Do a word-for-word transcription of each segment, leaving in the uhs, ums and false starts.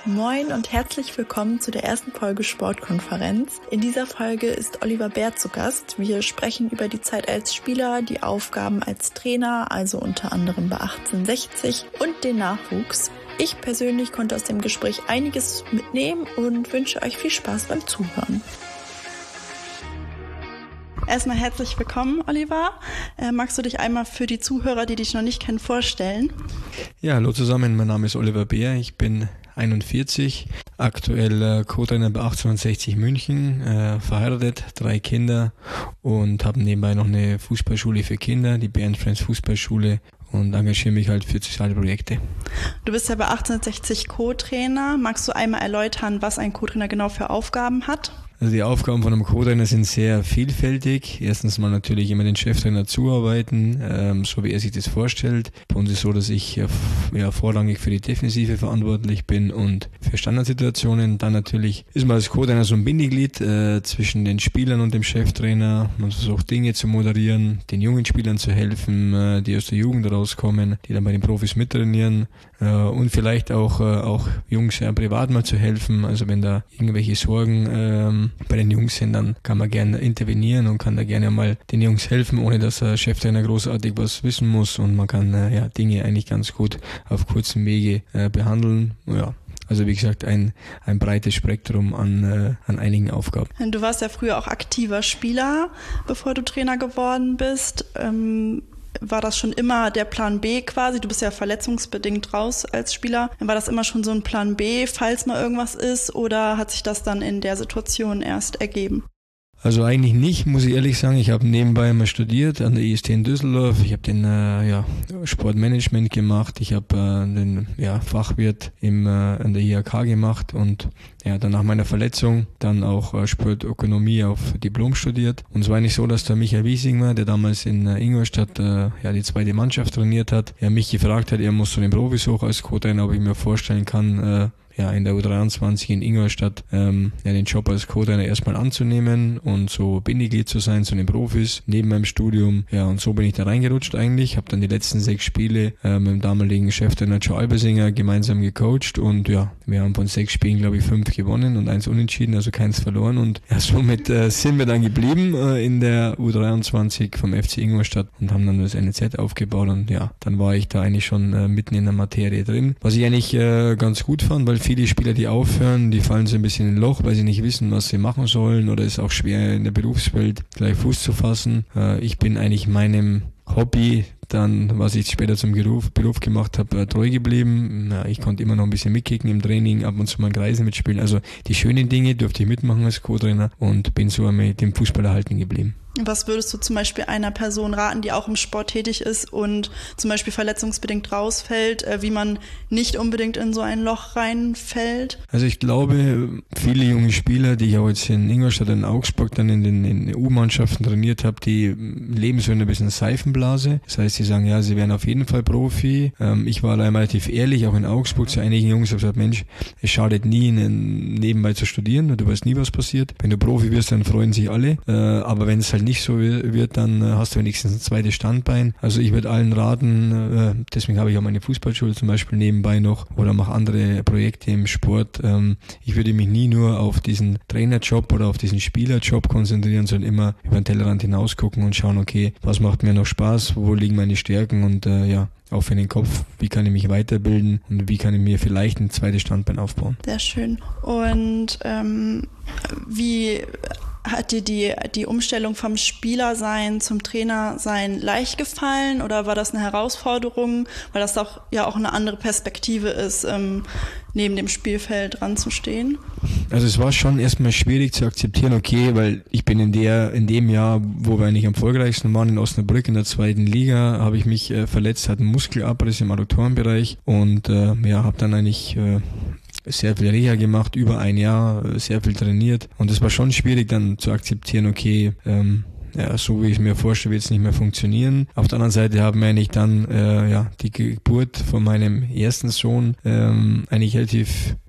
Moin und herzlich willkommen zu der ersten Folge Sportkonferenz. In dieser Folge ist Oliver Bär zu Gast. Wir sprechen über die Zeit als Spieler, die Aufgaben als Trainer, also unter anderem bei achtzehnhundertsechzig und den Nachwuchs. Ich persönlich konnte aus dem Gespräch einiges mitnehmen und wünsche euch viel Spaß beim Zuhören. Erstmal herzlich willkommen, Oliver. Äh, magst du dich einmal für die Zuhörer, die dich noch nicht kennen, vorstellen? Ja, hallo zusammen, mein Name ist Oliver Bär, ich bin einundvierzig, aktuell äh, Co-Trainer bei achtzehnhundertsechzig München, äh, verheiratet, drei Kinder und habe nebenbei noch eine Fußballschule für Kinder, die Bär and Friends Fußballschule, und engagiere mich halt für soziale Projekte. Du bist ja bei achtzehnhundertsechzig Co-Trainer. Magst du einmal erläutern, was ein Co-Trainer genau für Aufgaben hat? Also die Aufgaben von einem Co-Trainer sind sehr vielfältig. Erstens mal natürlich immer den Cheftrainer zuarbeiten, ähm, so wie er sich das vorstellt. Bei uns ist es so, dass ich äh, ja, vorrangig für die Defensive verantwortlich bin und für Standardsituationen. Dann natürlich ist man als Co-Trainer so ein Bindeglied äh, zwischen den Spielern und dem Cheftrainer. Man versucht Dinge zu moderieren, den jungen Spielern zu helfen, äh, die aus der Jugend rauskommen, die dann bei den Profis mittrainieren äh, und vielleicht auch, äh, auch Jungs ja, privat mal zu helfen. Also wenn da irgendwelche Sorgen ähm, bei den Jungs sind, dann kann man gerne intervenieren und kann da gerne mal den Jungs helfen, ohne dass der Cheftrainer großartig was wissen muss, und man kann äh, ja, Dinge eigentlich ganz gut auf kurzem Wege äh, behandeln. Ja. Also wie gesagt, ein, ein breites Spektrum an, äh, an einigen Aufgaben. Du warst ja früher auch aktiver Spieler, bevor du Trainer geworden bist. Ähm War das schon immer der Plan B quasi? Du bist ja verletzungsbedingt raus als Spieler. War das immer schon so ein Plan B, falls mal irgendwas ist, oder hat sich das dann in der Situation erst ergeben? Also eigentlich nicht, muss ich ehrlich sagen. Ich habe nebenbei mal studiert an der I S T in Düsseldorf. Ich habe den äh, ja, Sportmanagement gemacht. Ich habe äh, den ja, Fachwirt im, äh, an der I H K gemacht und ja, dann nach meiner Verletzung dann auch äh, Sportökonomie auf Diplom studiert. Und es war eigentlich so, dass der Michael Wiesinger, der damals in äh, Ingolstadt äh, ja, die zweite Mannschaft trainiert hat, er mich gefragt hat, er muss zu den Profis hoch als Co-Trainer, ob ich mir vorstellen kann, äh, ja, in der U dreiundzwanzig in Ingolstadt ähm, ja, den Job als Co-Trainer erstmal anzunehmen und so Bindeglied zu sein zu den Profis neben meinem Studium. Ja, und so bin ich da reingerutscht eigentlich. Habe dann die letzten sechs Spiele äh, mit dem damaligen Cheftrainer Joe Albersinger gemeinsam gecoacht, und ja, wir haben von sechs Spielen, glaube ich, fünf gewonnen und eins unentschieden, also keins verloren, und ja, somit äh, sind wir dann geblieben äh, in der U dreiundzwanzig vom F C Ingolstadt und haben dann das N E Z aufgebaut, und ja, dann war ich da eigentlich schon äh, mitten in der Materie drin, was ich eigentlich äh, ganz gut fand, weil viele Spieler, die aufhören, die fallen so ein bisschen in ein Loch, weil sie nicht wissen, was sie machen sollen, oder es ist auch schwer in der Berufswelt gleich Fuß zu fassen. Äh, ich bin eigentlich meinem Hobby, dann, was ich später zum Beruf, Beruf gemacht habe, treu geblieben. Ja, ich konnte immer noch ein bisschen mitkicken im Training, ab und zu mal in Kreisen mitspielen. Also die schönen Dinge durfte ich mitmachen als Co-Trainer und bin so mit dem Fußball erhalten geblieben. Was würdest du zum Beispiel einer Person raten, die auch im Sport tätig ist und zum Beispiel verletzungsbedingt rausfällt, wie man nicht unbedingt in so ein Loch reinfällt? Also ich glaube, viele junge Spieler, die ich auch jetzt in Ingolstadt und in Augsburg dann in den, in den U-Mannschaften trainiert habe, die leben so in ein bisschen Seifenblase. Das heißt, sie sagen, ja, sie werden auf jeden Fall Profi. Ähm, ich war da relativ ehrlich, auch in Augsburg zu einigen Jungs, ich habe gesagt, Mensch, es schadet nie, nebenbei zu studieren, du weißt nie, was passiert. Wenn du Profi wirst, dann freuen sich alle, äh, aber wenn es halt nicht so wird, dann hast du wenigstens ein zweites Standbein. Also ich würde allen raten, deswegen habe ich auch meine Fußballschule zum Beispiel nebenbei noch oder mache andere Projekte im Sport. Ich würde mich nie nur auf diesen Trainerjob oder auf diesen Spielerjob konzentrieren, sondern immer über den Tellerrand hinaus gucken und schauen, okay, was macht mir noch Spaß, wo liegen meine Stärken, und äh, ja, auch für den Kopf, wie kann ich mich weiterbilden und wie kann ich mir vielleicht ein zweites Standbein aufbauen. Sehr schön. Und ähm, wie hat dir die, die Umstellung vom Spielersein zum Trainersein leicht gefallen, oder war das eine Herausforderung, weil das doch ja auch eine andere Perspektive ist, ähm, neben dem Spielfeld ranzustehen? Also es war schon erstmal schwierig zu akzeptieren, okay, weil ich bin in der in dem Jahr, wo wir eigentlich am erfolgreichsten waren, in Osnabrück in der zweiten Liga, habe ich mich äh, verletzt, hatte einen Muskelabriss im Adduktorenbereich und äh, ja, habe dann eigentlich äh, sehr viel Reha gemacht, über ein Jahr, sehr viel trainiert, und es war schon schwierig dann zu akzeptieren, okay, ähm, ja, so wie ich es mir vorstelle, wird es nicht mehr funktionieren. Auf der anderen Seite haben wir eigentlich dann äh, ja, die Geburt von meinem ersten Sohn ähm, eigentlich relativ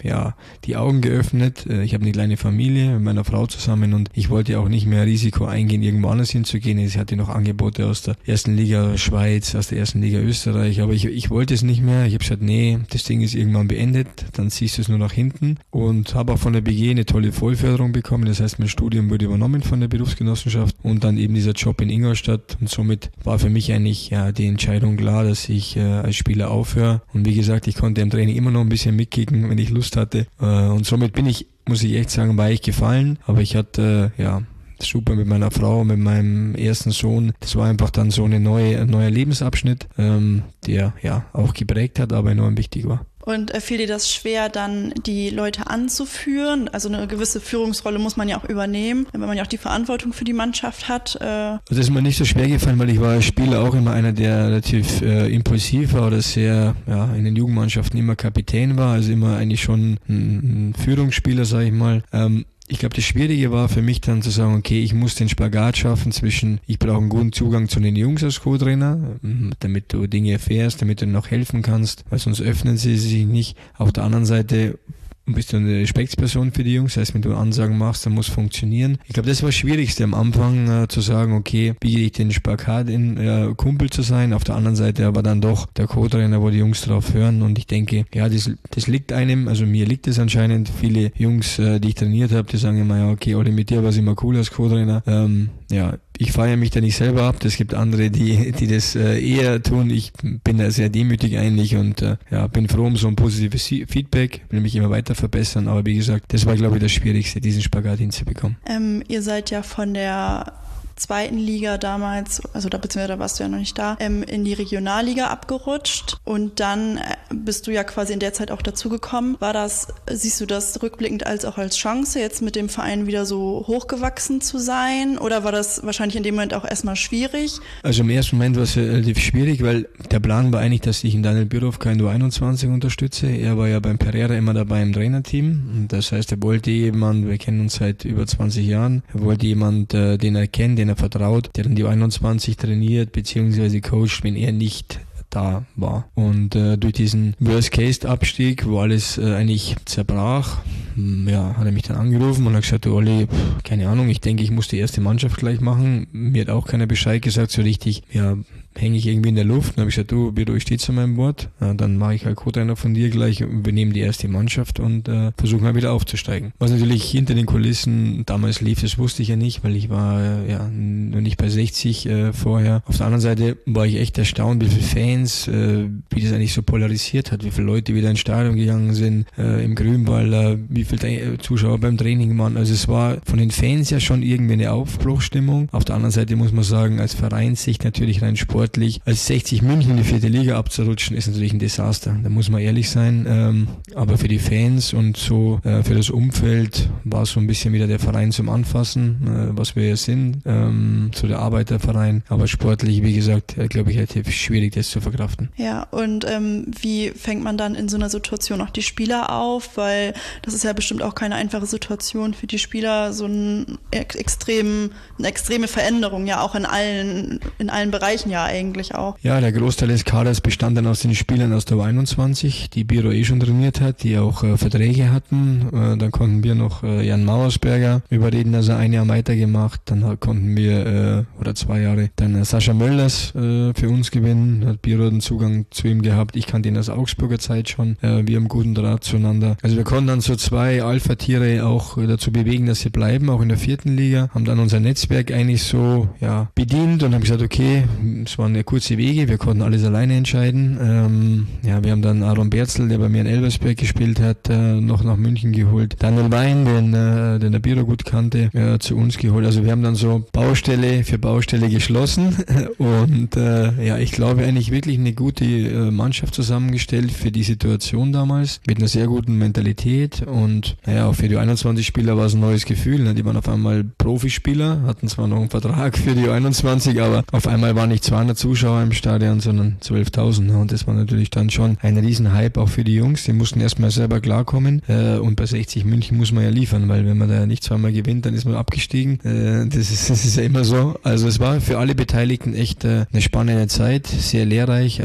ja die Augen geöffnet. Ich habe eine kleine Familie mit meiner Frau zusammen und ich wollte auch nicht mehr Risiko eingehen, irgendwo anders hinzugehen. Ich hatte noch Angebote aus der ersten Liga Schweiz, aus der ersten Liga Österreich, aber ich, ich wollte es nicht mehr. Ich habe gesagt, nee, das Ding ist irgendwann beendet, dann ziehst du es nur nach hinten und habe auch von der B G eine tolle Vollförderung bekommen. Das heißt, mein Studium wurde übernommen von der Berufsgenossenschaft und dann eben dieser Job in Ingolstadt und somit war für mich eigentlich ja die Entscheidung klar, dass ich äh, als Spieler aufhöre. Und wie gesagt, ich konnte im Training immer noch ein bisschen mitkicken, wenn ich Lust hatte. Äh, und somit bin ich, muss ich echt sagen, war ich gefallen. Aber ich hatte, äh, ja, super mit meiner Frau, mit meinem ersten Sohn. Das war einfach dann so eine neue, ein neuer Lebensabschnitt, ähm, der ja auch geprägt hat, aber enorm wichtig war. Und äh, fiel dir das schwer, dann die Leute anzuführen? Also eine gewisse Führungsrolle muss man ja auch übernehmen, wenn man ja auch die Verantwortung für die Mannschaft hat. Äh also das ist mir nicht so schwer gefallen, weil ich war als Spieler auch immer einer, der relativ äh, impulsiv war oder sehr ja, in den Jugendmannschaften immer Kapitän war, also immer eigentlich schon ein, ein Führungsspieler, sage ich mal. Ähm, Ich glaube, das Schwierige war für mich dann zu sagen, okay, ich muss den Spagat schaffen zwischen, ich brauche einen guten Zugang zu den Jungs als Co-Trainer, damit du Dinge erfährst, damit du noch helfen kannst, weil sonst öffnen sie sich nicht. Auf der anderen Seite bist du eine Respektsperson für die Jungs, das heißt, wenn du Ansagen machst, dann muss funktionieren. Ich glaube, das war das Schwierigste am Anfang, äh, zu sagen, okay, biete ich den Spagat in, äh, Kumpel zu sein, auf der anderen Seite aber dann doch der Co-Trainer, wo die Jungs drauf hören und ich denke, ja, das, das liegt einem, also mir liegt es anscheinend, viele Jungs, äh, die ich trainiert habe, die sagen immer, ja, okay, Olli, mit dir war es immer cool als Co-Trainer, ähm, ja, ich feiere mich da nicht selber ab, es gibt andere, die die das äh, eher tun, ich bin da sehr demütig eigentlich und äh, ja, bin froh um so ein positives Feedback, will mich immer weiter verbessern, aber wie gesagt, das war glaube ich das Schwierigste, diesen Spagat hinzubekommen. Ähm, ihr seid ja von der zweiten Liga damals, also da beziehungsweise da warst du ja noch nicht da, ähm, in die Regionalliga abgerutscht und dann äh, bist du ja quasi in der Zeit auch dazugekommen. War das, siehst du das rückblickend als auch als Chance, jetzt mit dem Verein wieder so hochgewachsen zu sein oder war das wahrscheinlich in dem Moment auch erstmal schwierig? Also im ersten Moment war es relativ schwierig, weil der Plan war eigentlich, dass ich in Daniel Birovka in U einundzwanzig unterstütze. Er war ja beim Pereira immer dabei im Trainerteam und das heißt, er wollte jemanden, wir kennen uns seit über zwanzig Jahren, er wollte jemanden, äh, den er kennt, den er vertraut, der dann die U einundzwanzig trainiert bzw. coacht, wenn er nicht da war. Und äh, durch diesen Worst-Case-Abstieg, wo alles äh, eigentlich zerbrach, ja, hat er mich dann angerufen und hat gesagt, du Olli, pff, keine Ahnung, ich denke, ich muss die erste Mannschaft gleich machen. Mir hat auch keiner Bescheid gesagt, so richtig, ja, hänge ich irgendwie in der Luft. Dann habe ich gesagt, du, Biro, ich stehe zu meinem Wort. Ja, dann mache ich halt Co-Trainer von dir gleich und wir nehmen die erste Mannschaft und äh, versuchen mal wieder aufzusteigen. Was natürlich hinter den Kulissen damals lief, das wusste ich ja nicht, weil ich war äh, ja noch nicht bei sechzig äh, vorher. Auf der anderen Seite war ich echt erstaunt, wie viele Fans, äh, wie das eigentlich so polarisiert hat, wie viele Leute wieder ins Stadion gegangen sind, äh, im Grünwald, äh, wie viele Zuschauer beim Training waren. Also es war von den Fans ja schon irgendwie eine Aufbruchsstimmung. Auf der anderen Seite muss man sagen, als Vereinssicht natürlich rein Sport, als sechzig München in die vierte Liga abzurutschen, ist natürlich ein Desaster. Da muss man ehrlich sein. Ähm, aber für die Fans und so äh, für das Umfeld war so ein bisschen wieder der Verein zum Anfassen, äh, was wir ja sind, ähm, so der Arbeiterverein. Aber sportlich, wie gesagt, äh, glaube ich, relativ schwierig, das zu verkraften. Ja, und ähm, wie fängt man dann in so einer Situation auch die Spieler auf? Weil das ist ja bestimmt auch keine einfache Situation für die Spieler, so ein extrem, eine extreme Veränderung, ja auch in allen, in allen Bereichen ja eigentlich auch. Ja, der Großteil des Kaders bestand dann aus den Spielern aus der U einundzwanzig, die Biro eh schon trainiert hat, die auch äh, Verträge hatten. Äh, dann konnten wir noch äh, Jan Mauersberger überreden, dass er ein Jahr weitergemacht. Dann halt konnten wir, äh, oder zwei Jahre, dann äh, Sascha Möllers äh, für uns gewinnen. Hat Biro den Zugang zu ihm gehabt. Ich kannte ihn aus Augsburger Zeit schon. Äh, wir haben guten Draht zueinander. Also wir konnten dann so zwei Alpha-Tiere auch äh, dazu bewegen, dass sie bleiben, auch in der vierten Liga. Haben dann unser Netzwerk eigentlich so ja bedient und haben gesagt, okay, es waren ja kurze Wege, wir konnten alles alleine entscheiden. Ähm, ja, wir haben dann Aaron Berzl, der bei mir in Elversberg gespielt hat, äh, noch nach München geholt. Daniel Wein, den, äh, den der Biro gut kannte, äh, zu uns geholt. Also wir haben dann so Baustelle für Baustelle geschlossen und äh, ja, ich glaube eigentlich wirklich eine gute äh, Mannschaft zusammengestellt für die Situation damals, mit einer sehr guten Mentalität und naja, auch für die U einundzwanzig-Spieler war es ein neues Gefühl. Ne? Die waren auf einmal Profispieler, hatten zwar noch einen Vertrag für die U einundzwanzig, aber auf einmal waren nicht zweihundert Zuschauer im Stadion, sondern zwölftausend. Und das war natürlich dann schon ein riesen Hype auch für die Jungs. Die mussten erstmal selber klarkommen. Und bei sechzig München muss man ja liefern, weil wenn man da nicht zweimal gewinnt, dann ist man abgestiegen. Das ist, das ist ja immer so. Also es war für alle Beteiligten echt eine spannende Zeit, sehr lehrreich. Also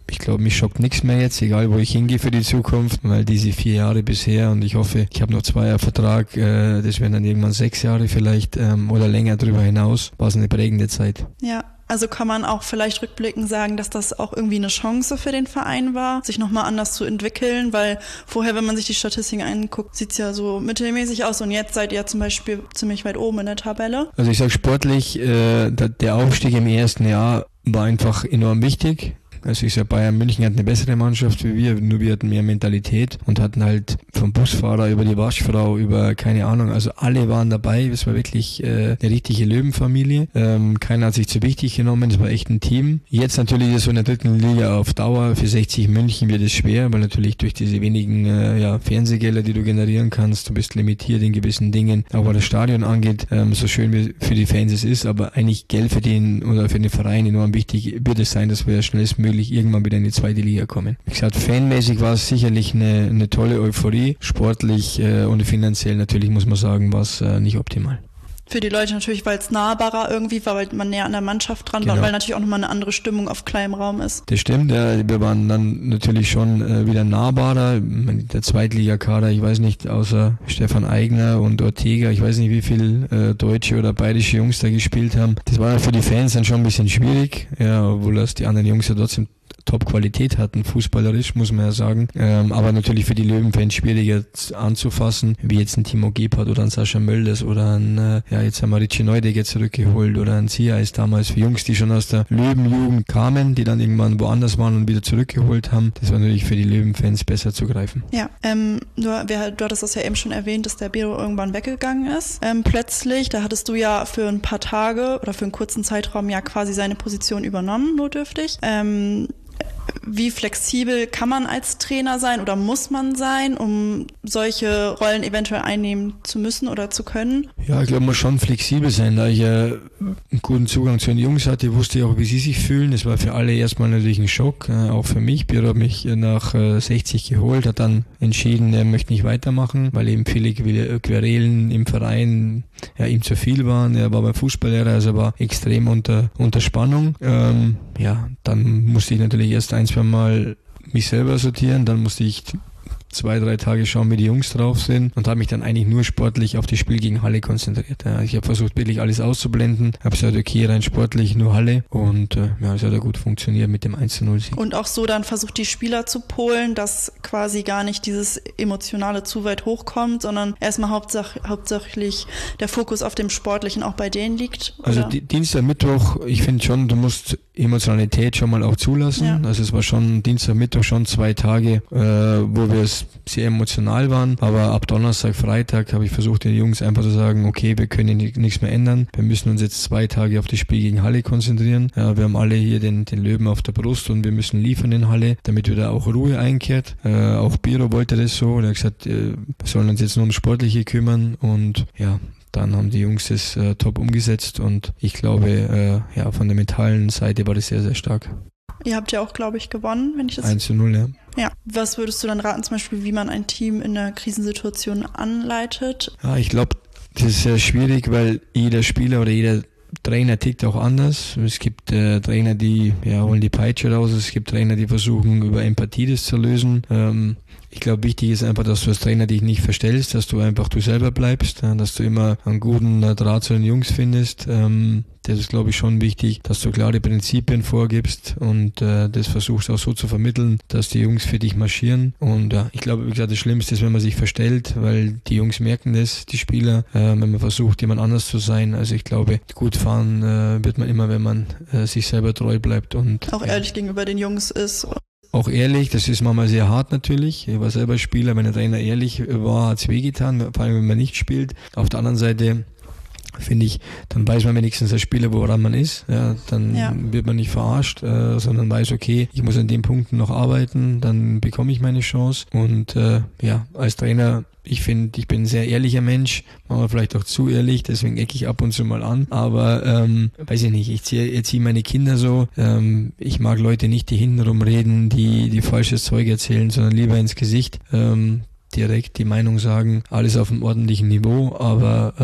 ich glaube, mich schockt nichts mehr jetzt, egal wo ich hingehe für die Zukunft, weil diese vier Jahre bisher und ich hoffe, ich habe noch zwei Jahre Vertrag, äh, das werden dann irgendwann sechs Jahre vielleicht ähm, oder länger darüber hinaus, war es eine prägende Zeit. Ja. Also kann man auch vielleicht rückblickend sagen, dass das auch irgendwie eine Chance für den Verein war, sich nochmal anders zu entwickeln, weil vorher, wenn man sich die Statistiken anguckt, sieht es ja so mittelmäßig aus und jetzt seid ihr zum Beispiel ziemlich weit oben in der Tabelle. Also ich sage sportlich, äh, der Aufstieg im ersten Jahr war einfach enorm wichtig. Also ich sage, Bayern München hat eine bessere Mannschaft wie wir, nur wir hatten mehr Mentalität und hatten halt vom Busfahrer über die Waschfrau, über keine Ahnung, also alle waren dabei, es war wirklich äh, eine richtige Löwenfamilie, ähm, keiner hat sich zu wichtig genommen, es war echt ein Team. Jetzt natürlich ist so in der dritten Liga auf Dauer für sechzig München wird es schwer, weil natürlich durch diese wenigen äh, ja, Fernsehgelder, die du generieren kannst, du bist limitiert in gewissen Dingen, auch was das Stadion angeht, ähm, so schön wie für die Fans es ist, aber eigentlich Geld verdienen oder für den Verein enorm wichtig wird es sein, dass wir schnellstmöglich irgendwann wieder in die zweite Liga kommen. Wie gesagt, fanmäßig war es sicherlich eine, eine tolle Euphorie, sportlich äh, und finanziell natürlich, muss man sagen, war es äh, nicht optimal. Für die Leute natürlich, weil es nahbarer irgendwie war, weil man näher an der Mannschaft dran genau. war, weil natürlich auch nochmal eine andere Stimmung auf kleinem Raum ist. Das stimmt, ja, wir waren dann natürlich schon äh, wieder nahbarer. Der Zweitligakader, ich weiß nicht, außer Stefan Aigner und Ortega, ich weiß nicht, wie viel äh, deutsche oder bayerische Jungs da gespielt haben. Das war für die Fans dann schon ein bisschen schwierig, ja, obwohl das die anderen Jungs ja trotzdem Top-Qualität hatten, fußballerisch, muss man ja sagen. Ähm, aber natürlich für die Löwenfans schwieriger anzufassen, wie jetzt ein Timo Gebhardt oder ein Sascha Mölders oder ein, äh, ja, jetzt haben wir Richie Neudegger zurückgeholt oder ein Siais damals für Jungs, die schon aus der Löwenjugend kamen, die dann irgendwann woanders waren und wieder zurückgeholt haben. Das war natürlich für die Löwenfans besser zu greifen. Ja, ähm, du, wer, du hattest das ja eben schon erwähnt, dass der Bero irgendwann weggegangen ist. Ähm, plötzlich, da hattest du ja für ein paar Tage oder für einen kurzen Zeitraum ja quasi seine Position übernommen, notdürftig. Ähm, Wie flexibel kann man als Trainer sein oder muss man sein, um solche Rollen eventuell einnehmen zu müssen oder zu können? Ja, ich glaube, man muss schon flexibel sein. Da ich ja einen guten Zugang zu den Jungs hatte, wusste ich auch, wie sie sich fühlen. Das war für alle erstmal natürlich ein Schock, auch für mich. Biro hat mich nach sechzig geholt, hat dann entschieden, er möchte nicht weitermachen, weil eben viele Querelen im Verein ja, ihm zu viel waren. Er war beim Fußballlehrer, also er war extrem unter, unter Spannung. Ähm, ja, dann musste ich natürlich erst ein, zwei Mal mich selber sortieren, dann musste ich zwei, drei Tage schauen, wie die Jungs drauf sind und habe mich dann eigentlich nur sportlich auf das Spiel gegen Halle konzentriert. Ja, ich habe versucht, wirklich alles auszublenden, habe gesagt, okay, rein sportlich nur Halle und äh, ja, es hat ja gut funktioniert mit dem eins zu null Sieg. Und auch so dann versucht, die Spieler zu polen, dass quasi gar nicht dieses Emotionale zu weit hochkommt, sondern erstmal hauptsach- hauptsächlich der Fokus auf dem Sportlichen auch bei denen liegt? Oder? Also die, Dienstag, Mittwoch, ich finde schon, du musst Emotionalität schon mal auch zulassen. Ja. Also es war schon Dienstag, Mittwoch schon zwei Tage, äh, wo wir es sehr emotional waren. Aber ab Donnerstag, Freitag habe ich versucht, den Jungs einfach zu sagen, okay, wir können nichts mehr ändern. Wir müssen uns jetzt zwei Tage auf das Spiel gegen Halle konzentrieren. Ja, wir haben alle hier den, den Löwen auf der Brust und wir müssen liefern in Halle, damit wieder auch Ruhe einkehrt. Äh, auch Biro wollte das so. Er hat gesagt, äh, wir sollen uns jetzt nur um Sportliche kümmern und ja, dann haben die Jungs das äh, top umgesetzt und ich glaube, äh, ja, von der mentalen Seite war das sehr, sehr stark. Ihr habt ja auch, glaube ich, gewonnen, wenn ich das... eins zu null, ja. Ja. Was würdest du dann raten, zum Beispiel, wie man ein Team in einer Krisensituation anleitet? Ja, ich glaube, das ist sehr schwierig, weil jeder Spieler oder jeder Trainer tickt auch anders. Es gibt äh, Trainer, die ja, holen die Peitsche raus. Es gibt Trainer, die versuchen, über Empathie das zu lösen. Ähm, ich glaube, wichtig ist einfach, dass du als Trainer dich nicht verstellst, dass du einfach du selber bleibst, ja, dass du immer einen guten Draht zu den Jungs findest. Ähm, das ist, glaube ich, schon wichtig, dass du klare Prinzipien vorgibst und äh, das versuchst auch so zu vermitteln, dass die Jungs für dich marschieren. Und ja, ich glaube, wie gesagt, das Schlimmste ist, wenn man sich verstellt, weil die Jungs merken das, die Spieler, äh, wenn man versucht, jemand anders zu sein. Also ich glaube, gut fahren äh, wird man immer, wenn man äh, sich selber treu bleibt. Und auch ehrlich ja. gegenüber den Jungs ist. Auch ehrlich, das ist manchmal sehr hart natürlich. Ich war selber Spieler, wenn der Trainer ehrlich war, hat es wehgetan, vor allem wenn man nicht spielt. Auf der anderen Seite finde ich, dann weiß man wenigstens als Spieler, woran man ist. Ja, dann ja. wird man nicht verarscht, äh, sondern weiß, okay, ich muss an den Punkten noch arbeiten, dann bekomme ich meine Chance. Und äh, ja, als Trainer, ich finde, ich bin ein sehr ehrlicher Mensch, manchmal vielleicht auch zu ehrlich, deswegen ecke ich ab und zu mal an. Aber ähm, weiß ich nicht, ich ziehe erziehe meine Kinder so. Ähm, ich mag Leute nicht, die hintenrum reden, die, die falsches Zeug erzählen, sondern lieber ins Gesicht. Ähm, direkt die Meinung sagen, alles auf einem ordentlichen Niveau, aber ähm,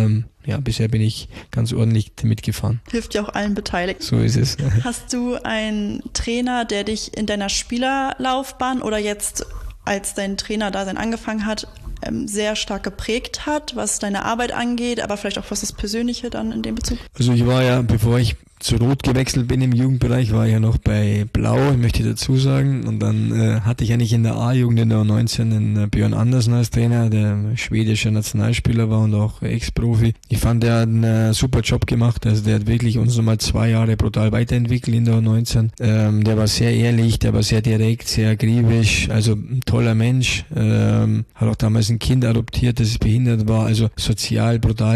ja, bisher bin ich ganz ordentlich mitgefahren. Hilft ja auch allen Beteiligten. So ist es. Hast du einen Trainer, der dich in deiner Spielerlaufbahn oder jetzt, als dein Trainerdasein angefangen hat, sehr stark geprägt hat, was deine Arbeit angeht, aber vielleicht auch was das Persönliche dann in dem Bezug? Also ich war ja, bevor ich zu Rot gewechselt bin im Jugendbereich, war ich ja noch bei Blau, möchte ich dazu sagen. Und dann äh, hatte ich eigentlich in der A-Jugend in der U neunzehn den äh, Björn Andersen als Trainer, der schwedischer Nationalspieler war und auch Ex-Profi. Ich fand, der hat einen äh, super Job gemacht. Also der hat wirklich uns nochmal zwei Jahre brutal weiterentwickelt in der U neunzehn. Ähm, der war sehr ehrlich, der war sehr direkt, sehr akribisch, also ein toller Mensch. Ähm, hat auch damals ein Kind adoptiert, das behindert war, also sozial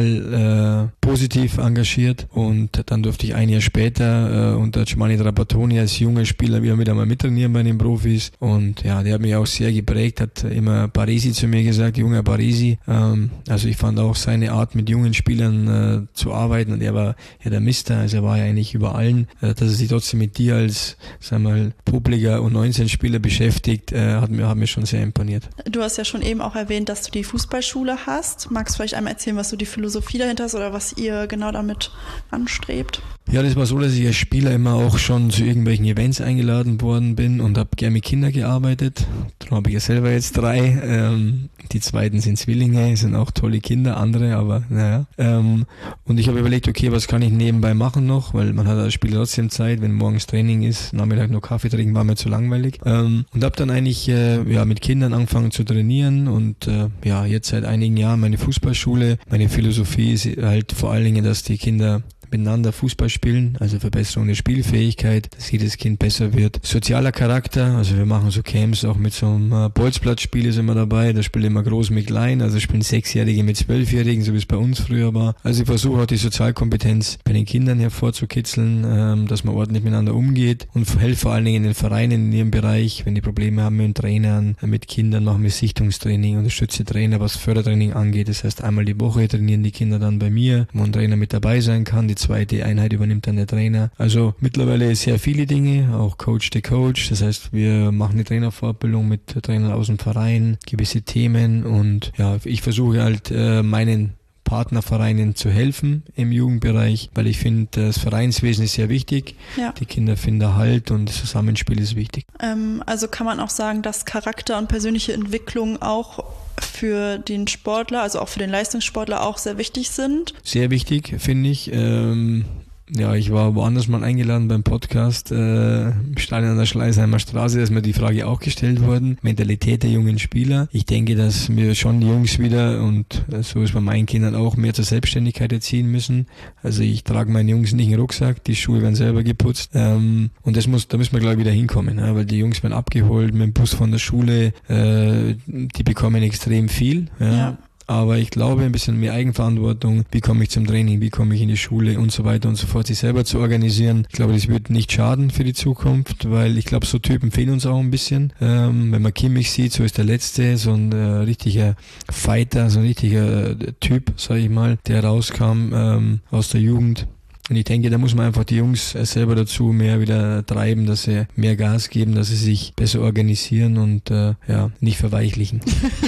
brutal äh, positiv engagiert. Und dann durfte ich ein Jahr später äh, unter Giovanni Trapattoni als junger Spieler wieder mit einmal mittrainieren bei den Profis. Und ja, der hat mich auch sehr geprägt, hat immer Parisi zu mir gesagt, junger Parisi. Ähm, also ich fand auch seine Art, mit jungen Spielern äh, zu arbeiten, und er war ja der Mister, also er war ja eigentlich über allen, äh, dass er sich trotzdem mit dir als, sag mal, publiker U neunzehn Spieler beschäftigt, äh, hat mir, hat mir schon sehr imponiert. Du hast ja schon eben auch erwähnt, dass du die Fußballschule hast. Magst du vielleicht einmal erzählen, was so die Philosophie dahinter ist oder was ihr genau damit anstrebt? Ja, das war so, dass ich als Spieler immer auch schon zu irgendwelchen Events eingeladen worden bin und habe gerne mit Kindern gearbeitet. Darum habe ich ja selber jetzt drei. Ähm, die zweiten sind Zwillinge, sind auch tolle Kinder, andere, aber naja. Ähm, und ich habe überlegt, okay, was kann ich nebenbei machen noch, weil man hat als Spieler trotzdem Zeit, wenn morgens Training ist, Nachmittag nur Kaffee trinken, war mir zu langweilig. Ähm, und habe dann eigentlich äh, ja mit Kindern angefangen zu trainieren und äh, ja, jetzt seit einigen Jahren meine Fußballschule. Meine Philosophie ist halt vor allen Dingen, dass die Kinder miteinander Fußball spielen, also Verbesserung der Spielfähigkeit, dass jedes Kind besser wird. Sozialer Charakter, also wir machen so Camps, auch mit so einem äh, Bolzplatzspiel sind wir dabei, da spielen immer groß mit klein, also spielen Sechsjährige mit Zwölfjährigen, so wie es bei uns früher war. Also ich versuche auch die Sozialkompetenz bei den Kindern hervorzukitzeln, ähm, dass man ordentlich miteinander umgeht, und helfe vor allen Dingen den Vereinen in ihrem Bereich, wenn die Probleme haben mit den Trainern, mit Kindern, machen wir Sichtungstraining, unterstütze Trainer, was Fördertraining angeht. Das heißt, einmal die Woche trainieren die Kinder dann bei mir, wo ein Trainer mit dabei sein kann. Die zweite Einheit übernimmt dann der Trainer. Also mittlerweile sehr viele Dinge, auch Coach the Coach. Das heißt, wir machen eine Trainerfortbildung mit Trainern aus dem Verein, gewisse Themen, und ja, ich versuche halt äh, meinen Partnervereinen zu helfen im Jugendbereich, weil ich finde, das Vereinswesen ist sehr wichtig. Ja. Die Kinder finden Halt und das Zusammenspiel ist wichtig. Ähm, also kann man auch sagen, dass Charakter und persönliche Entwicklung auch für den Sportler, also auch für den Leistungssportler auch sehr wichtig sind? Sehr wichtig, finde ich. Ähm Ja, ich war woanders mal eingeladen beim Podcast, äh, im Stadion an der Schleißheimer Straße, da ist mir die Frage auch gestellt worden, Mentalität der jungen Spieler. Ich denke, dass wir schon die Jungs wieder, und so ist bei meinen Kindern auch, mehr zur Selbstständigkeit erziehen müssen. Also ich trage meinen Jungs nicht einen Rucksack, die Schuhe werden selber geputzt, ähm, und das muss, da müssen wir gleich wieder hinkommen, ja, weil die Jungs werden abgeholt mit dem Bus von der Schule, äh, die bekommen extrem viel, ja. ja. Aber ich glaube, ein bisschen mehr Eigenverantwortung, wie komme ich zum Training, wie komme ich in die Schule und so weiter und so fort, sich selber zu organisieren. Ich glaube, das wird nicht schaden für die Zukunft, weil ich glaube, so Typen fehlen uns auch ein bisschen. Ähm, wenn man Kimmich sieht, so ist der Letzte, so ein äh, richtiger Fighter, so ein richtiger äh, Typ, sag ich mal, der rauskam ähm, aus der Jugend. Und ich denke, da muss man einfach die Jungs selber dazu mehr wieder treiben, dass sie mehr Gas geben, dass sie sich besser organisieren und äh, ja, nicht verweichlichen.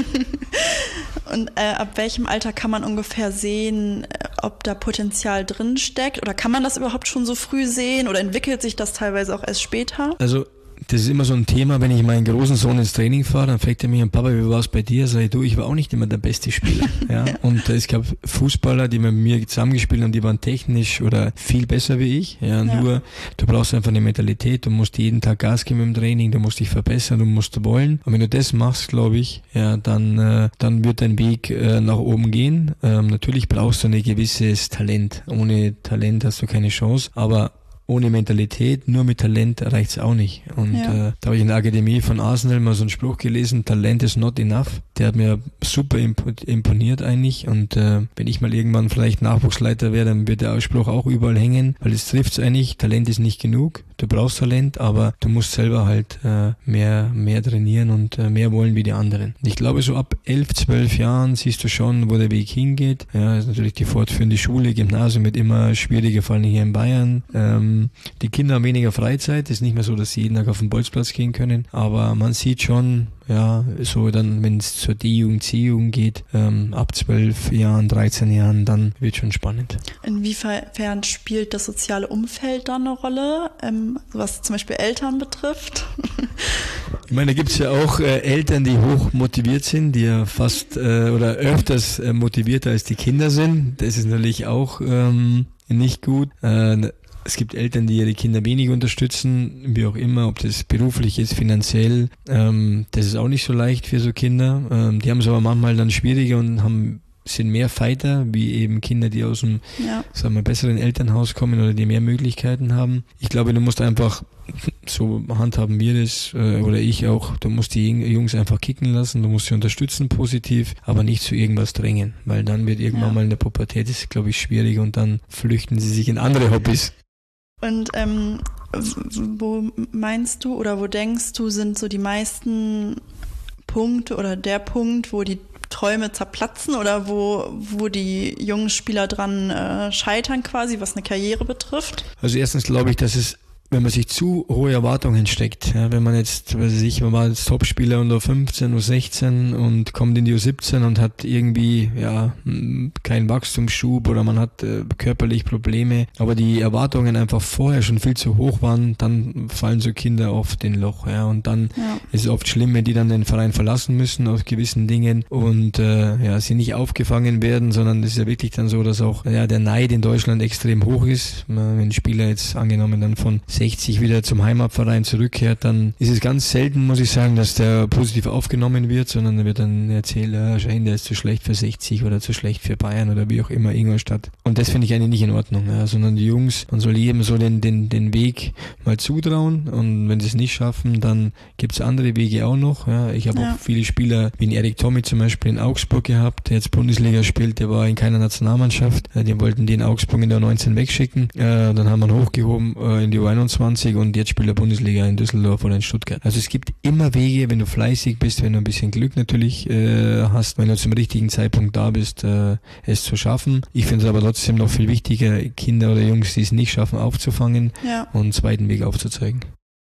Und äh, ab welchem Alter kann man ungefähr sehen, ob da Potenzial drin steckt? Oder kann man das überhaupt schon so früh sehen? Oder entwickelt sich das teilweise auch erst später? Also das ist immer so ein Thema, wenn ich meinen großen Sohn ins Training fahre, dann fragt er mich, Papa, wie war es bei dir? Sag ich, du, ich war auch nicht immer der beste Spieler. Ja? Ja. Und es gab Fußballer, die mit mir zusammengespielt haben, die waren technisch oder viel besser wie ich. Ja, ja. Nur, du brauchst einfach eine Mentalität, du musst jeden Tag Gas geben im Training, du musst dich verbessern, du musst wollen. Und wenn du das machst, glaube ich, ja, dann, äh, dann wird dein Weg äh, nach oben gehen. Ähm, natürlich brauchst du ein gewisses Talent. Ohne Talent hast du keine Chance, aber ohne Mentalität, nur mit Talent reicht's auch nicht. Und ja. äh, da habe ich in der Akademie von Arsenal mal so einen Spruch gelesen, Talent is not enough. Der hat mir super imponiert eigentlich. Und äh, wenn ich mal irgendwann vielleicht Nachwuchsleiter wäre, dann wird der Ausspruch auch überall hängen, weil es trifft's eigentlich, Talent ist nicht genug. Du brauchst Talent, aber du musst selber halt äh, mehr mehr trainieren und äh, mehr wollen wie die anderen. Ich glaube, so ab elf, zwölf Jahren siehst du schon, wo der Weg hingeht. Ja, das ist natürlich die fortführende Schule, Gymnasium wird immer schwieriger, vor allem hier in Bayern. Ähm, die Kinder haben weniger Freizeit. Es ist nicht mehr so, dass sie jeden Tag auf den Bolzplatz gehen können. Aber man sieht schon, ja, so dann, wenn es zur D-Jugend, C-Jugend geht, ähm, ab zwölf Jahren, dreizehn Jahren, dann wird schon spannend. Inwiefern spielt das soziale Umfeld da eine Rolle, ähm, was zum Beispiel Eltern betrifft? Ich meine, da gibt es ja auch äh, Eltern, die hoch motiviert sind, die ja fast äh, oder öfters äh, motivierter als die Kinder sind. Das ist natürlich auch ähm, nicht gut. Äh, Es gibt Eltern, die ihre Kinder wenig unterstützen, wie auch immer, ob das beruflich ist, finanziell. Ähm, das ist auch nicht so leicht für so Kinder. Ähm, die haben es aber manchmal dann schwieriger und haben sind mehr Fighter, wie eben Kinder, die aus einem ja. sagen wir, besseren Elternhaus kommen oder die mehr Möglichkeiten haben. Ich glaube, du musst einfach, so handhaben wir das, äh, oder ich auch, du musst die Jungs einfach kicken lassen, du musst sie unterstützen positiv, aber nicht zu irgendwas drängen, weil dann wird irgendwann ja. mal in der Pubertät, das ist, glaube ich, schwierig und dann flüchten sie sich in andere Hobbys. Und ähm, wo meinst du oder wo denkst du, sind so die meisten Punkte oder der Punkt, wo die Träume zerplatzen oder wo, wo die jungen Spieler dran äh, scheitern quasi, was eine Karriere betrifft? Also erstens glaube ich, dass es, wenn man sich zu hohe Erwartungen steckt, ja, wenn man jetzt, weiß ich, man war jetzt Topspieler unter fünfzehn, U sechzehn und kommt in die U siebzehn und hat irgendwie, ja, keinen Wachstumsschub oder man hat äh, körperlich Probleme, aber die Erwartungen einfach vorher schon viel zu hoch waren, dann fallen so Kinder oft in Loch, ja, und dann ja. ist es oft schlimm, wenn die dann den Verein verlassen müssen aus gewissen Dingen und äh, ja, sie nicht aufgefangen werden, sondern es ist ja wirklich dann so, dass auch ja, der Neid in Deutschland extrem hoch ist. Wenn ein Spieler jetzt angenommen dann von sechzig wieder zum Heimatverein zurückkehrt, dann ist es ganz selten, muss ich sagen, dass der positiv aufgenommen wird, sondern da wird dann erzählt, ja, Schein, der ist zu schlecht für sechzig oder zu schlecht für Bayern oder wie auch immer, Ingolstadt. Und das finde ich eigentlich nicht in Ordnung, ja, sondern die Jungs, man soll jedem so den, den, den Weg mal zutrauen und wenn sie es nicht schaffen, dann gibt es andere Wege auch noch. Ja. Ich habe ja. auch viele Spieler, wie Erik Tommy zum Beispiel in Augsburg gehabt, der jetzt Bundesliga spielt, der war in keiner Nationalmannschaft, die wollten den Augsburg in der neunzehn wegschicken, äh, dann haben wir ihn hochgehoben äh, in die U einundzwanzig und jetzt spielt er Bundesliga in Düsseldorf oder in Stuttgart. Also es gibt immer Wege, wenn du fleißig bist, wenn du ein bisschen Glück natürlich äh, hast, wenn du zum richtigen Zeitpunkt da bist, äh, es zu schaffen. Ich finde es aber trotzdem noch viel wichtiger, Kinder oder Jungs, die es nicht schaffen, aufzufangen ja. und einen zweiten Weg aufzuzeigen.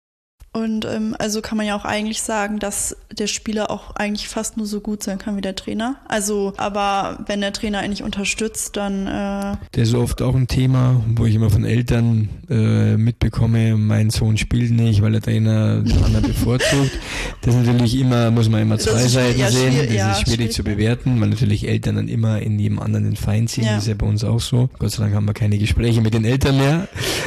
Und ähm, also kann man ja auch eigentlich sagen, dass der Spieler auch eigentlich fast nur so gut sein kann wie der Trainer. Also, aber wenn der Trainer ihn nicht unterstützt, dann... Äh Das ist oft auch ein Thema, wo ich immer von Eltern äh, mitbekomme, mein Sohn spielt nicht, weil der Trainer den anderen bevorzugt. Das ist natürlich immer, muss man immer zwei Seiten ja, sehen. Das ja, ist schwierig, schwierig zu bewerten, weil natürlich Eltern dann immer in jedem anderen den Feind sehen. Ja. Das ist ja bei uns auch so. Gott sei Dank haben wir keine Gespräche mit den Eltern mehr.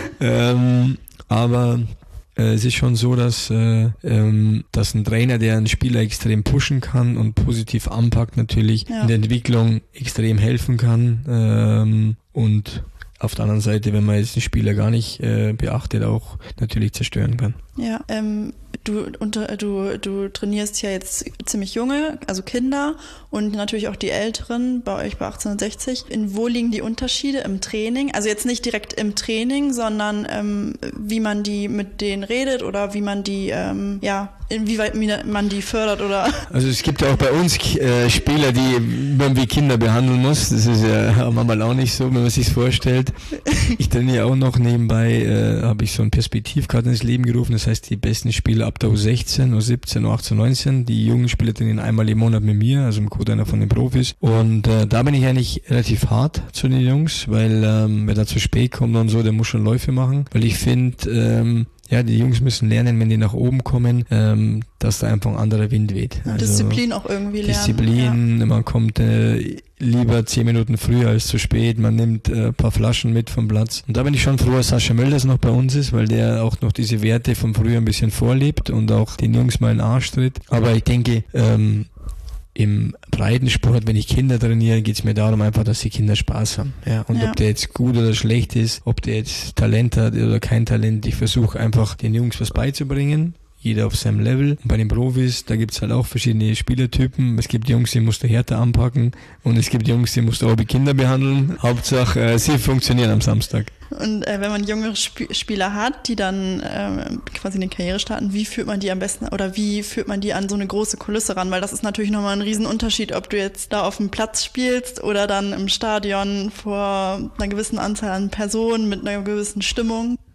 ähm, aber... Es ist schon so, dass, äh, ähm, dass ein Trainer, der einen Spieler extrem pushen kann und positiv anpackt, natürlich ja. in der Entwicklung extrem helfen kann. Ähm, und auf der anderen Seite, wenn man jetzt den Spieler gar nicht äh, beachtet, auch natürlich zerstören kann. Ja, ähm, du, unter, du, du trainierst ja jetzt ziemlich junge, also Kinder und natürlich auch die Älteren, bei euch bei achtzehnhundertsechzig. In wo liegen die Unterschiede im Training? Also jetzt nicht direkt im Training, sondern ähm, wie man die mit denen redet oder wie man die, ähm, ja, inwieweit man die fördert oder... Also es gibt ja auch bei uns äh, Spieler, die man wie Kinder behandeln muss. Das ist ja manchmal auch nicht so, wenn man sich vorstellt. Ich trainiere auch noch nebenbei, äh, habe ich so einen Perspektivkarte ins Leben gerufen. Das heißt, die besten Spieler ab der U sechzehn, U siebzehn, U achtzehn, neunzehn, die jungen Spieler trainieren einmal im Monat mit mir, also im Code einer von den Profis. Und äh, da bin ich eigentlich relativ hart zu den Jungs, weil ähm, wer da zu spät kommt und so, der muss schon Läufe machen. Weil ich finde, ähm, ja, die Jungs müssen lernen, wenn die nach oben kommen, ähm, dass da einfach ein anderer Wind weht. Also Disziplin auch irgendwie lernen. Disziplin, ja. Man kommt äh, lieber zehn Minuten früher als zu spät, man nimmt äh, ein paar Flaschen mit vom Platz. Und da bin ich schon froh, dass Sascha Mölders noch bei uns ist, weil der auch noch diese Werte von früher ein bisschen vorlebt und auch den Jungs mal in den Arsch tritt. Aber ich denke, ähm, im Breitensport, wenn ich Kinder trainiere, geht es mir darum einfach, dass die Kinder Spaß haben. Ja, und ja. ob der jetzt gut oder schlecht ist, ob der jetzt Talent hat oder kein Talent, ich versuche einfach den Jungs was beizubringen. Jeder auf seinem Level. Und bei den Profis, da gibt's halt auch verschiedene Spielertypen. Es gibt Jungs, die musst du härter anpacken und es gibt Jungs, die musst du auch wie Kinder behandeln. Hauptsache, äh, sie funktionieren am Samstag. Und äh, wenn man junge Sp- Spieler hat, die dann äh, quasi eine Karriere starten, wie führt man die am besten oder wie führt man die an so eine große Kulisse ran? Weil das ist natürlich nochmal ein Riesenunterschied, ob du jetzt da auf dem Platz spielst oder dann im Stadion vor einer gewissen Anzahl an Personen mit einer gewissen Stimmung.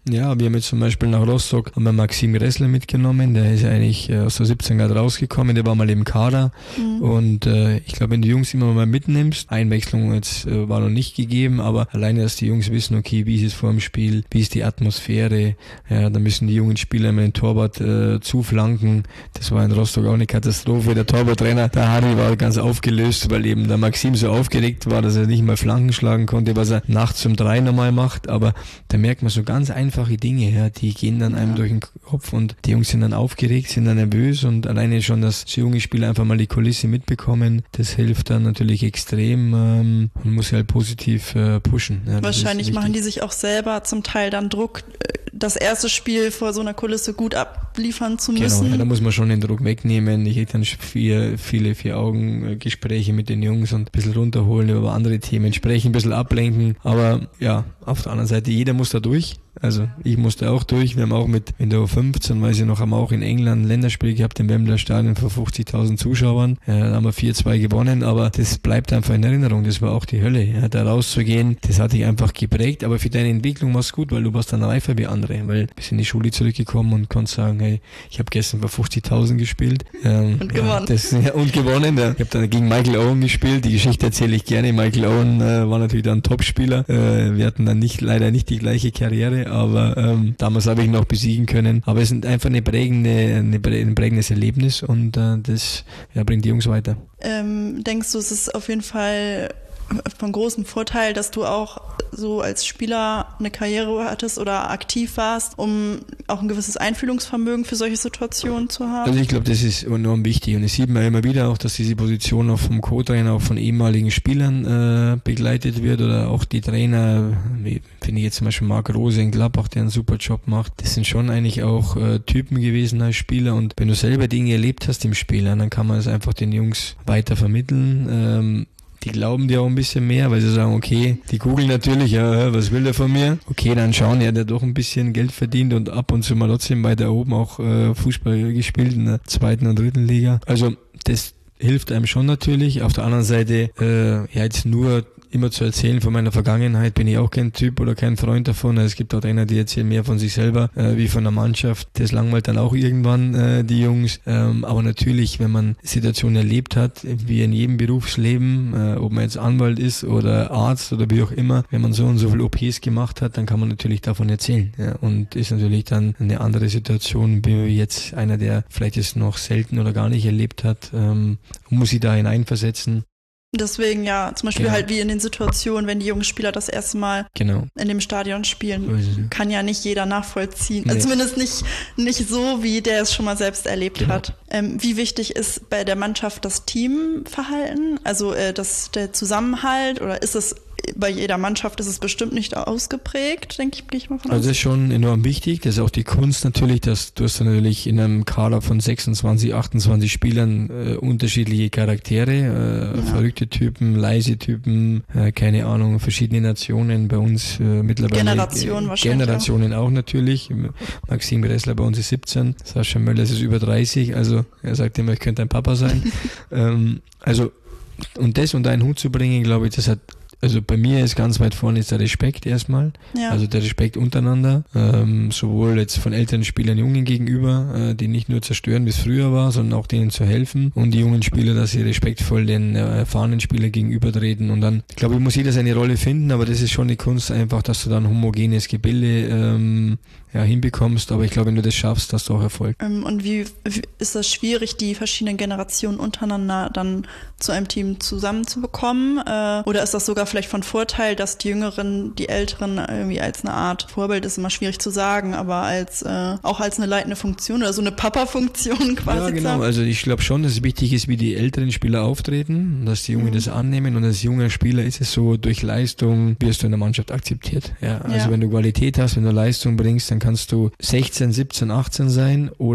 Ja, wir haben jetzt zum Beispiel nach Rostock haben wir Maxim Gressler mitgenommen, der ist eigentlich aus der siebzehn Grad rausgekommen, der war mal im Kader mhm. und äh, ich glaube, wenn du Jungs immer mal mitnimmst, Einwechslung jetzt äh, war noch nicht gegeben, aber alleine, dass die Jungs wissen, okay, wie ist es vor dem Spiel, wie ist die Atmosphäre, ja, da müssen die jungen Spieler immer den Torwart äh, zuflanken, das war in Rostock auch eine Katastrophe, der Torwarttrainer, der Harry war ganz aufgelöst, weil eben der Maxim so aufgeregt war, dass er nicht mal Flanken schlagen konnte, was er nachts um drei nochmal macht, aber da merkt man so ganz einfache Dinge, ja, die gehen dann einem ja. durch den Kopf und die Jungs sind dann aufgeregt, sind dann nervös und alleine schon, dass die jungen Spieler einfach mal die Kulisse mitbekommen, das hilft dann natürlich extrem ähm, und muss halt positiv äh, pushen. Ja, wahrscheinlich machen die sich auch selber zum Teil dann Druck, das erste Spiel vor so einer Kulisse gut abliefern zu müssen. Genau, ja, da muss man schon den Druck wegnehmen. Ich hätte dann vier, viele Vier-Augen-Gespräche mit den Jungs und ein bisschen runterholen, über andere Themen sprechen, ein bisschen ablenken. Aber ja, auf der anderen Seite, jeder muss da durch. Also ich musste auch durch. Wir haben auch mit in der U fünfzehn, weiß ich noch, haben wir auch in England ein Länderspiel gehabt im Wembley Stadion vor fünfzigtausend Zuschauern. Ja, da haben wir vier zwei gewonnen, aber das bleibt einfach in Erinnerung. Das war auch die Hölle. Ja, da rauszugehen, das hat dich einfach geprägt. Aber für deine Entwicklung war es gut, weil du warst dann reifer wie andere. Weil du bist in die Schule zurückgekommen und konntest sagen, hey, ich habe gestern vor fünfzigtausend gespielt. Ähm, und gewonnen. Ja, das, ja, und gewonnen. Ja. Ich habe dann gegen Michael Owen gespielt. Die Geschichte erzähle ich gerne. Michael Owen äh, war natürlich dann Topspieler. Äh, wir hatten dann nicht leider nicht die gleiche Karriere, aber ähm, damals habe ich ihn noch besiegen können. Aber es ist einfach eine prägende, eine, ein prägendes Erlebnis und äh, das ja, bringt die Jungs weiter. Ähm, denkst du, es ist auf jeden Fall von großem Vorteil, dass du auch so als Spieler eine Karriere hattest oder aktiv warst, um auch ein gewisses Einfühlungsvermögen für solche Situationen zu haben? Also ich glaube, das ist enorm wichtig und es sieht man immer wieder auch, dass diese Position auch vom Co-Trainer, auch von ehemaligen Spielern äh, begleitet wird oder auch die Trainer, wie finde ich jetzt zum Beispiel Marc Rose in Gladbach, der einen super Job macht, das sind schon eigentlich auch äh, Typen gewesen als Spieler und wenn du selber Dinge erlebt hast im Spiel, dann kann man es einfach den Jungs weiter vermitteln. Ähm, Die glauben dir auch ein bisschen mehr, weil sie sagen, okay, die googeln natürlich, ja, was will der von mir? Okay, dann schauen, ja, der hat doch ein bisschen Geld verdient und ab und zu mal trotzdem weiter oben auch äh, Fußball gespielt in der zweiten und dritten Liga. Also das hilft einem schon natürlich. Auf der anderen Seite, äh, ja, jetzt nur immer zu erzählen von meiner Vergangenheit, bin ich auch kein Typ oder kein Freund davon. Es gibt auch einer, die erzählen mehr von sich selber äh, wie von der Mannschaft. Das langweilt dann auch irgendwann äh, die Jungs. Ähm, aber natürlich, wenn man Situationen erlebt hat, wie in jedem Berufsleben, äh, ob man jetzt Anwalt ist oder Arzt oder wie auch immer, wenn man so und so viel O Ps gemacht hat, dann kann man natürlich davon erzählen. Ja, und ist natürlich dann eine andere Situation, wie jetzt einer, der vielleicht es noch selten oder gar nicht erlebt hat, ähm, muss sich da hineinversetzen. Deswegen ja, zum Beispiel genau. halt wie in den Situationen, wenn die jungen Spieler das erste Mal genau. in dem Stadion spielen, so kann ja nicht jeder nachvollziehen. Nee. Also zumindest nicht, nicht so, wie der es schon mal selbst erlebt genau. hat. Ähm, wie wichtig ist bei der Mannschaft das Teamverhalten? Also äh, das, der Zusammenhalt oder ist es bei jeder Mannschaft ist es bestimmt nicht ausgeprägt, denke ich, gehe ich mal von aus. Also das ist schon enorm wichtig. Das ist auch die Kunst natürlich, dass du hast natürlich in einem Kader von sechsundzwanzig, achtundzwanzig Spielern äh, unterschiedliche Charaktere, äh, ja. verrückte Typen, leise Typen, äh, keine Ahnung, verschiedene Nationen bei uns äh, mittlerweile. Generationen äh, wahrscheinlich. Generationen auch. auch natürlich. Maxim Gressler bei uns ist siebzehn, Sascha Möller ist über dreißig, also er sagt immer, ich könnte ein Papa sein. ähm, also und das unter einen Hut zu bringen, glaube ich, das hat Also bei mir ist ganz weit vorne ist der Respekt erstmal, ja. also der Respekt untereinander, ähm, sowohl jetzt von älteren Spielern Jungen gegenüber, äh, die nicht nur zerstören, wie es früher war, sondern auch denen zu helfen und die jungen Spieler, dass sie respektvoll den äh, erfahrenen Spieler gegenübertreten und dann, ich glaube, ich muss jeder seine Rolle finden, aber das ist schon die Kunst einfach, dass du dann ein homogenes Gebilde ähm, ja, hinbekommst, aber ich glaube, wenn du das schaffst, hast du auch Erfolg. Ähm, und wie, wie ist das schwierig, die verschiedenen Generationen untereinander dann zu einem Team zusammenzubekommen? Äh, oder ist das sogar vielleicht von Vorteil, dass die Jüngeren, die Älteren irgendwie als eine Art Vorbild, ist immer schwierig zu sagen, aber als äh, auch als eine leitende Funktion oder so eine Papa-Funktion quasi? Ja, genau. Also ich glaube schon, dass es wichtig ist, wie die älteren Spieler auftreten, dass die Jungen mhm. das annehmen und als junger Spieler ist es so, durch Leistung wirst du in der Mannschaft akzeptiert. Ja, also ja. wenn du Qualität hast, wenn du Leistung bringst, dann kannst du sechzehn, siebzehn, achtzehn sein oder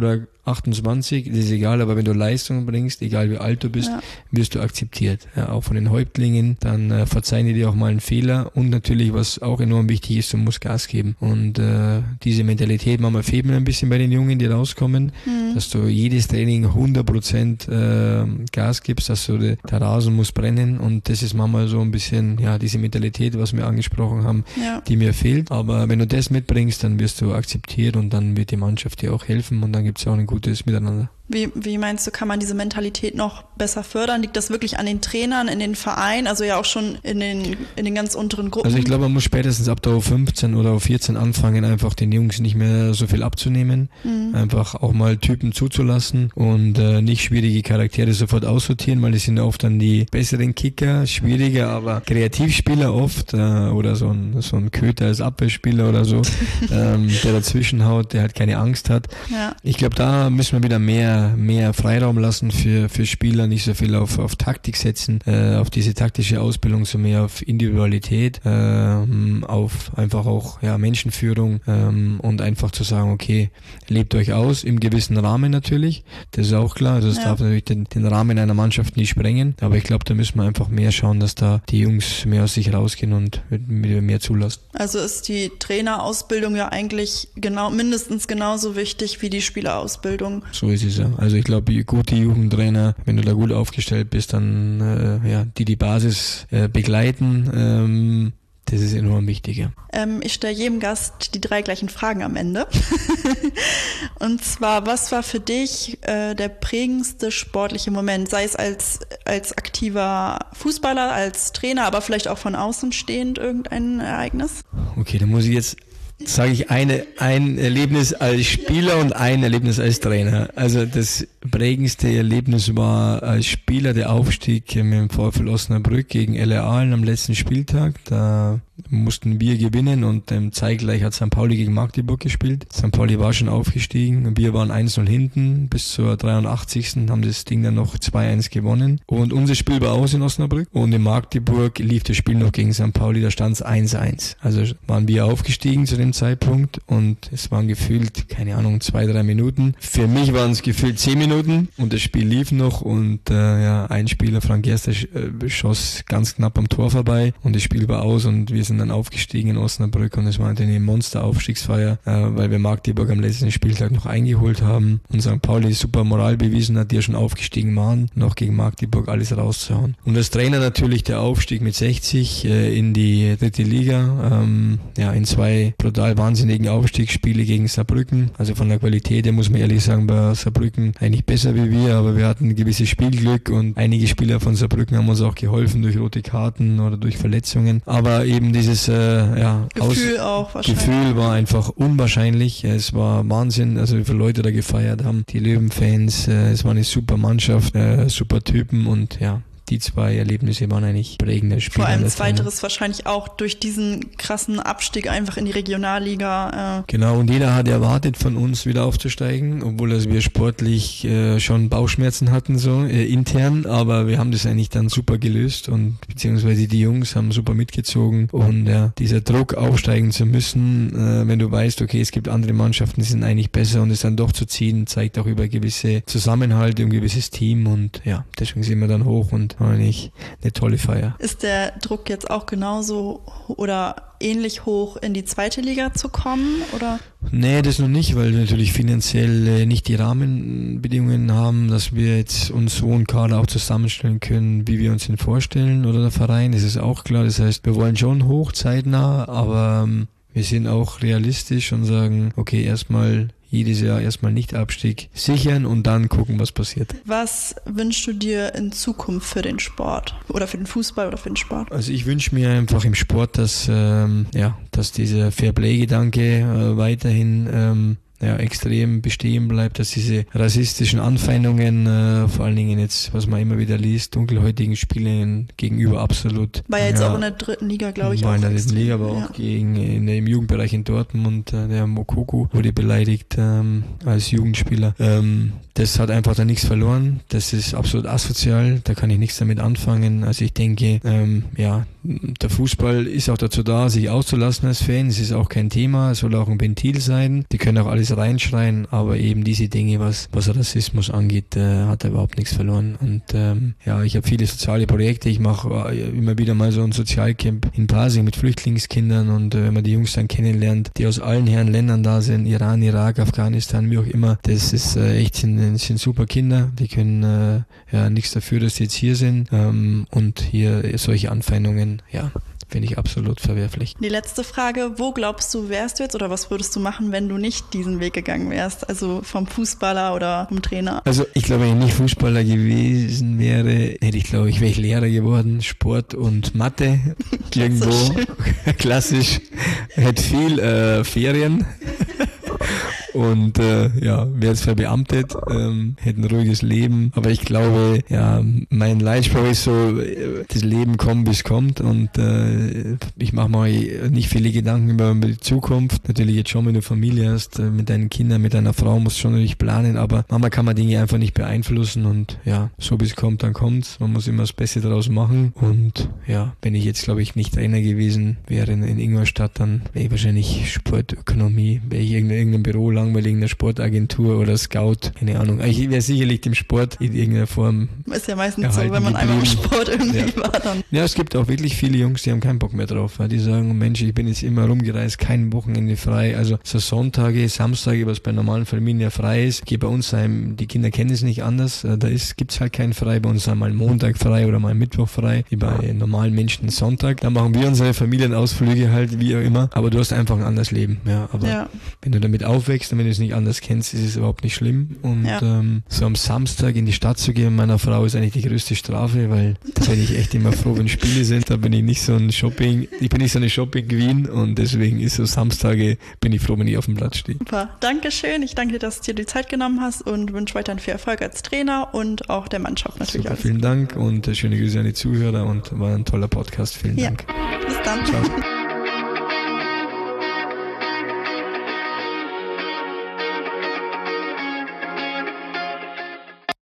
achtundzwanzig, das ist egal, aber wenn du Leistung bringst, egal wie alt du bist, ja. wirst du akzeptiert. Ja, auch von den Häuptlingen, dann äh, verzeihen die dir auch mal einen Fehler und natürlich, was auch enorm wichtig ist, du musst Gas geben. Und äh, diese Mentalität, manchmal fehlt mir ein bisschen bei den Jungen, die rauskommen, mhm. dass du jedes Training hundert Prozent äh, Gas gibst, dass du de, der Rasen muss brennen und das ist manchmal so ein bisschen, ja, diese Mentalität, was wir angesprochen haben, ja. die mir fehlt. Aber wenn du das mitbringst, dann wirst du akzeptiert und dann wird die Mannschaft dir auch helfen und dann gibt es auch ein gutes Miteinander. Wie, wie meinst du, kann man diese Mentalität noch besser fördern? Liegt das wirklich an den Trainern, in den Vereinen, also ja auch schon in den, in den ganz unteren Gruppen? Also ich glaube, man muss spätestens ab der U fünfzehn oder U vierzehn anfangen, einfach den Jungs nicht mehr so viel abzunehmen, mhm. einfach auch mal Typen zuzulassen und äh, nicht schwierige Charaktere sofort aussortieren, weil das sind oft dann die besseren Kicker, schwieriger, aber Kreativspieler oft äh, oder so ein, so ein Köter als Abwehrspieler oder so, ähm, der dazwischen haut, der halt keine Angst hat. Ja. Ich glaube, da müssen wir wieder mehr mehr Freiraum lassen für für Spieler, nicht so viel auf auf Taktik setzen, äh, auf diese taktische Ausbildung, so mehr auf Individualität, äh, auf einfach auch ja Menschenführung ähm, und einfach zu sagen, okay, lebt euch aus, im gewissen Rahmen natürlich, das ist auch klar, also das ja. darf natürlich den, den Rahmen einer Mannschaft nie sprengen, aber ich glaube, da müssen wir einfach mehr schauen, dass da die Jungs mehr aus sich rausgehen und mehr zulassen. Also ist die Trainerausbildung ja eigentlich genau mindestens genauso wichtig wie die Spielerausbildung. So ist es ja. Also ich glaube, gute Jugendtrainer, wenn du da gut aufgestellt bist, dann äh, ja, die die Basis äh, begleiten, ähm, das ist enorm wichtig. Ja. Ähm, ich stelle jedem Gast die drei gleichen Fragen am Ende. Und zwar, was war für dich äh, der prägendste sportliche Moment, sei es als, als aktiver Fußballer, als Trainer, aber vielleicht auch von außen stehend irgendein Ereignis? Okay, dann muss ich jetzt sage ich eine, ein Erlebnis als Spieler und ein Erlebnis als Trainer. Also das prägendste Erlebnis war als Spieler der Aufstieg mit dem VfL Osnabrück gegen L R Aalen am letzten Spieltag. Da mussten wir gewinnen und ähm, zeitgleich hat Sankt Pauli gegen Magdeburg gespielt. Sankt Pauli war schon aufgestiegen und wir waren eins null hinten bis zur dreiundachtzigsten haben das Ding dann noch zwei eins gewonnen. Und unser Spiel war aus in Osnabrück und in Magdeburg lief das Spiel noch gegen Sankt Pauli, da stand es eins eins. Also waren wir aufgestiegen zu dem Zeitpunkt und es waren gefühlt, keine Ahnung, zwei, drei Minuten. Für mich waren es gefühlt zehn Minuten und das Spiel lief noch und äh, ja, ein Spieler, Frank Gerster, äh, schoss ganz knapp am Tor vorbei und das Spiel war aus und wir sind dann aufgestiegen in Osnabrück und es war eine Monster-Aufstiegsfeier, äh, weil wir Magdeburg am letzten Spieltag noch eingeholt haben und Sankt Pauli super Moral bewiesen hat, die ja schon aufgestiegen waren, noch gegen Magdeburg alles rauszuhauen. Und als Trainer natürlich der Aufstieg mit sechzig äh, in die dritte Liga, ähm, ja, in zwei brutal wahnsinnigen Aufstiegsspiele gegen Saarbrücken. Also von der Qualität her muss man ehrlich sagen, bei Saarbrücken eigentlich besser wie wir, aber wir hatten ein gewisses Spielglück und einige Spieler von Saarbrücken haben uns auch geholfen durch rote Karten oder durch Verletzungen. Aber eben dieses äh, ja, Gefühl Aus- auch wahrscheinlich. Gefühl war einfach unwahrscheinlich. Es war Wahnsinn, also wie viele Leute da gefeiert haben. Die Löwenfans, äh, es war eine super Mannschaft, äh, super Typen und ja, die zwei Erlebnisse waren eigentlich prägende Spiele. Vor allem zweiteres wahrscheinlich auch durch diesen krassen Abstieg einfach in die Regionalliga. Äh. Genau, und jeder hat erwartet von uns wieder aufzusteigen, obwohl also wir sportlich äh, schon Bauchschmerzen hatten, so äh, intern, aber wir haben das eigentlich dann super gelöst und beziehungsweise die Jungs haben super mitgezogen und ja, dieser Druck aufsteigen zu müssen, äh, wenn du weißt, okay, es gibt andere Mannschaften, die sind eigentlich besser und es dann doch zu ziehen, zeigt auch über gewisse Zusammenhalt, ein gewisses Team und ja, deswegen sind wir dann hoch und eigentlich eine tolle Feier. Ist der Druck jetzt auch genauso oder ähnlich hoch in die zweite Liga zu kommen, oder? Nee, das noch nicht, weil wir natürlich finanziell äh, nicht die Rahmenbedingungen haben, dass wir jetzt uns so einen Kader auch zusammenstellen können, wie wir uns den vorstellen oder der Verein, das ist auch klar. Das heißt, wir wollen schon hoch, zeitnah, aber ähm, wir sind auch realistisch und sagen, okay, erstmal jedes Jahr erstmal nicht Abstieg sichern und dann gucken, was passiert. Was wünschst du dir in Zukunft für den Sport oder für den Fußball oder für den Sport? Also ich wünsche mir einfach im Sport, dass ähm, ja, dass dieser Fairplay-Gedanke äh, weiterhin ähm, ja, extrem bestehen bleibt, dass diese rassistischen Anfeindungen, äh, vor allen Dingen jetzt, was man immer wieder liest, dunkelhäutigen Spielern gegenüber absolut. War ja jetzt ja, auch in der dritten Liga, glaube ich. War auch in der dritten Liga, aber ja. auch gegen, in, im Jugendbereich in Dortmund, äh, der Mokoku wurde beleidigt ähm, als Jugendspieler. Ähm, das hat einfach da nichts verloren. Das ist absolut asozial, da kann ich nichts damit anfangen. Also ich denke, ähm, ja, der Fußball ist auch dazu da, sich auszulassen als Fan. Es ist auch kein Thema, es soll auch ein Ventil sein. Die können auch alles reinschreien, aber eben diese Dinge, was, was Rassismus angeht, äh, hat er überhaupt nichts verloren. Und ähm, ja, ich habe viele soziale Projekte. Ich mache äh, immer wieder mal so ein Sozialcamp in Pasing mit Flüchtlingskindern und äh, wenn man die Jungs dann kennenlernt, die aus allen Herren Ländern da sind, Iran, Irak, Afghanistan, wie auch immer, das ist äh, echt, sind, sind super Kinder. Die können äh, ja nichts dafür, dass die jetzt hier sind ähm, und hier solche Anfeindungen, ja, finde ich absolut verwerflich. Die letzte Frage, wo glaubst du, wärst du jetzt oder was würdest du machen, wenn du nicht diesen Weg gegangen wärst? Also vom Fußballer oder vom Trainer? Also ich glaube, wenn ich nicht Fußballer gewesen wäre, hätte ich, glaube ich, wäre ich Lehrer geworden, Sport und Mathe, irgendwo, so klassisch, hätte viel äh, Ferien. Und äh, ja, wäre jetzt verbeamtet, ähm, hätte ein ruhiges Leben. Aber ich glaube, ja, mein Leitspruch ist so, das Leben kommt, bis kommt. Und äh, ich mache mir nicht viele Gedanken über die Zukunft. Natürlich jetzt schon, wenn du Familie hast, mit deinen Kindern, mit deiner Frau, musst du schon natürlich planen. Aber manchmal kann man Dinge einfach nicht beeinflussen. Und ja, so bis es kommt, dann kommt's. Man muss immer das Beste daraus machen. Und ja, wenn ich jetzt, glaube ich, nicht Trainer gewesen wäre in, in Ingolstadt, dann wäre ich wahrscheinlich Sportökonomie, wäre ich in irgendeinem Büro lang bei irgendeiner Sportagentur oder Scout, keine Ahnung. Ich wäre sicherlich dem Sport in irgendeiner Form ist ja meistens so, wenn man einmal im Sport irgendwie ja. war dann. Ja, es gibt auch wirklich viele Jungs, die haben keinen Bock mehr drauf. Die sagen, Mensch, ich bin jetzt immer rumgereist, kein Wochenende frei. Also so Sonntage, Samstage, was bei normalen Familien ja frei ist, geht bei uns heim, die Kinder kennen es nicht anders. Da ist, gibt's halt keinen frei. Bei uns einmal Montag frei oder mal Mittwoch frei, wie bei normalen Menschen Sonntag. Da machen wir unsere Familienausflüge halt, wie auch immer. Aber du hast einfach ein anderes Leben. Ja, aber ja. wenn du damit aufwächst und wenn du es nicht anders kennst, ist es überhaupt nicht schlimm. Und ja. ähm, so am Samstag in die Stadt zu gehen mit meiner Frau ist eigentlich die größte Strafe, weil da bin ich echt immer froh, wenn Spiele sind. Da bin ich nicht so ein Shopping, ich bin nicht so eine Shopping-Queen und deswegen ist so Samstage, bin ich froh, wenn ich auf dem Platz stehe. Super, Dankeschön. Ich danke dir, dass du dir die Zeit genommen hast und wünsche weiterhin viel Erfolg als Trainer und auch der Mannschaft natürlich. Super, vielen Dank und schöne Grüße an die Zuhörer und war ein toller Podcast. Vielen ja. Dank. Bis dann. Ciao.